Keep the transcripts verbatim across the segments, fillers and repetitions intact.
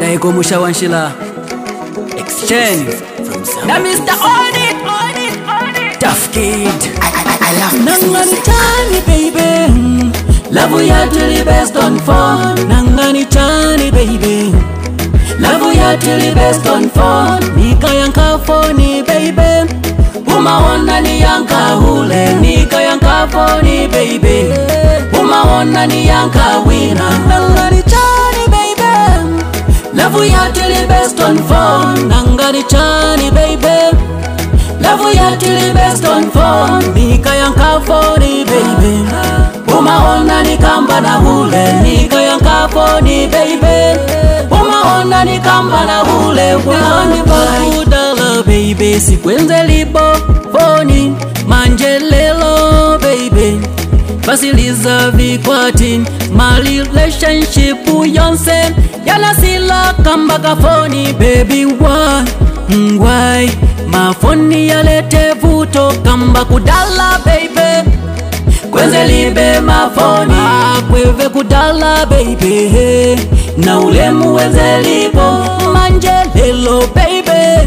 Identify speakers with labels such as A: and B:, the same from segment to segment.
A: Maiko Mushawanshila Exchange Now Mister Audit Tough Kid
B: I love
A: Nangani Chani baby Love ya till the best on phone Nangani Chani baby Love ya till the best on phone Nika yanka phone baby Umaona ni yanka hule Nika yanka phone baby Umaona ni yanka wina Nangani Chani baby Love ya till the best on phone Nangani Chani baby Love ya till the best on phone Nika yanka phone baby Umaona ni kamba na hule Nika yanka phone baby Umaona ni kamba na hule Wani bakudala baby Sikwenze libo phone Manjelelo baby Basiliza vikwati My relationship yonse Yana sila kamba ka phone baby why Why Mafoni yalete vuto kamba kudala baby Kwenze libe mafoni Kweve kudala baby Na ulemu wenze libo Manjelelo baby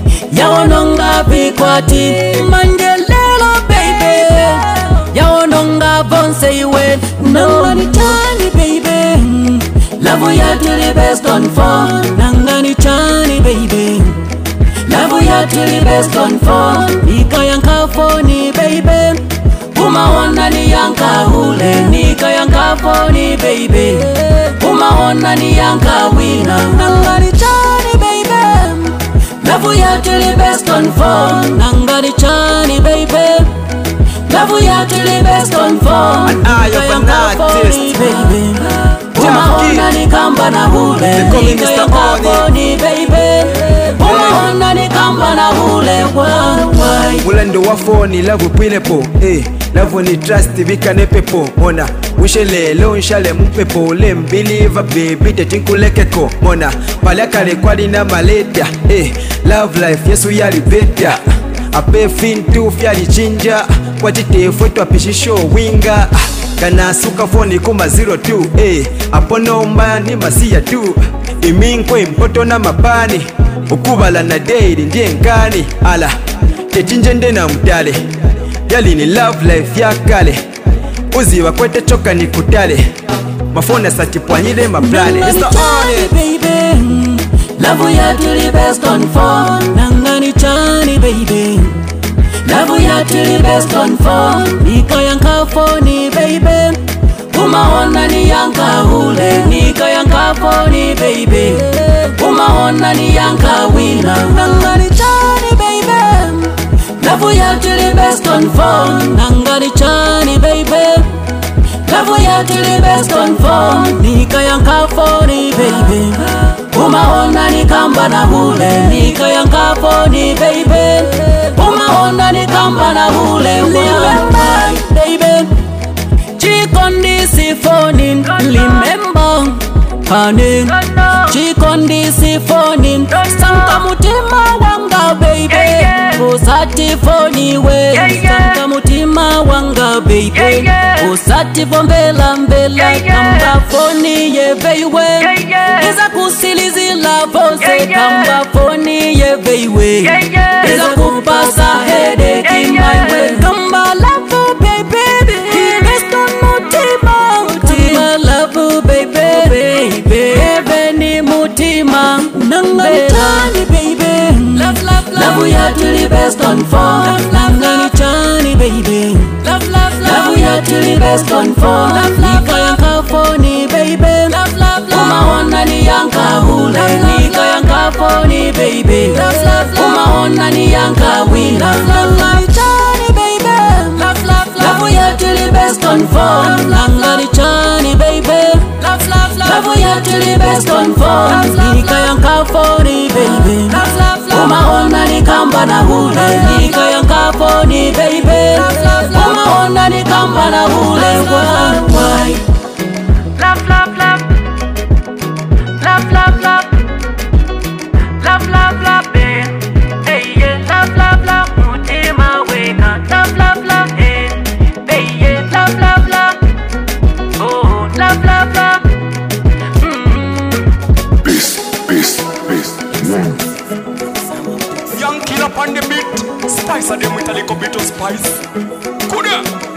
A: Yaononga vikwati Manjelelo baby Yaononga vonse iwe Nangani Chani baby Love ya till the best on phone Nangani Chani baby Love ya till the best on phone Nika yanka phone baby Umaona ni yanka hule Nika yanka phone baby Umaona ni yanka wina Nangani Chani baby Love ya till the best on phone Nangani Chani baby Love ya till the best on phone
B: Nika yanka phone
A: baby Umaona ni kamba na hule Nika yanka phone baby Umaona ni kamba na hule why
B: Mulando wa phone love pilepo eh love ni trust vikane pepo mona Wishele lo nshale mpepo le believer baby tetinkulekeko mona palakale kwali na maleta eh love life yesu yali beta ape fin tu fyali chinja kwa titefwe twapishisho winga kana suka phone kuma zero two eh apono mbani masia tu iminkwe mpoto na mapani ukubala na daily ndiye nkani ala tetinje ndena mtale yali ni love life ya kale uziwa kwete choka ni kutale mafona satipwanyile maplane
A: Nangani Chani baby Love ya till the best on phone Nangani Chani baby Love ya till the best on phone Nika yanka phone baby Umaona ni yanka hule Nika yanka phone baby Umaona ni yanka wina Nangani Chani baby Love ya till the best on phone Nangani Chani baby Love ya till the best on phone Nika yanka phone baby Umaona ni kamba na hule Nika yanka phone baby Umaona ni kamba na hule Remember baby Chikondisi phone Remember honey Chikondisi phone Sanka mutima wanga baby Usati phone we Sanka mutima wanga baby Usati vombela mbela Kamba phone ye veiwe Iza kusilizila vose Kamba phone ye veiwe Iza kupasa headache in my way Kamba love baby Best on mutima Kamba love baby baby Eveni mutima Nangani Chani baby Love love love Love ya till the best on phone Nangani Chani baby Love love love Love ya till the best on phone Nika yanka phone baby Love love love Umaona ni yanka hule Nika yanka phone baby Love love love Umaona ni yanka wina Nangani Chani baby Love love love Love ya till the best on phone Nangani Chani baby Love love love Love ya till the best on phone Nika yanka phone baby Love love love Umaona ni kamba na hule Nika yanka phone baby Umaona ni kamba na hule why
C: Love, love, love. Love, love, love. Love, love, love, eh. Hey, yeah. Love, love, love. Mutima wena. Love, love, love, eh. Hey, yeah. Love, love, love. Oh, love, love, love. Mm-hmm.
D: Peace, peace. up on the beat. Spice of them with a little bit of spice. Kuda.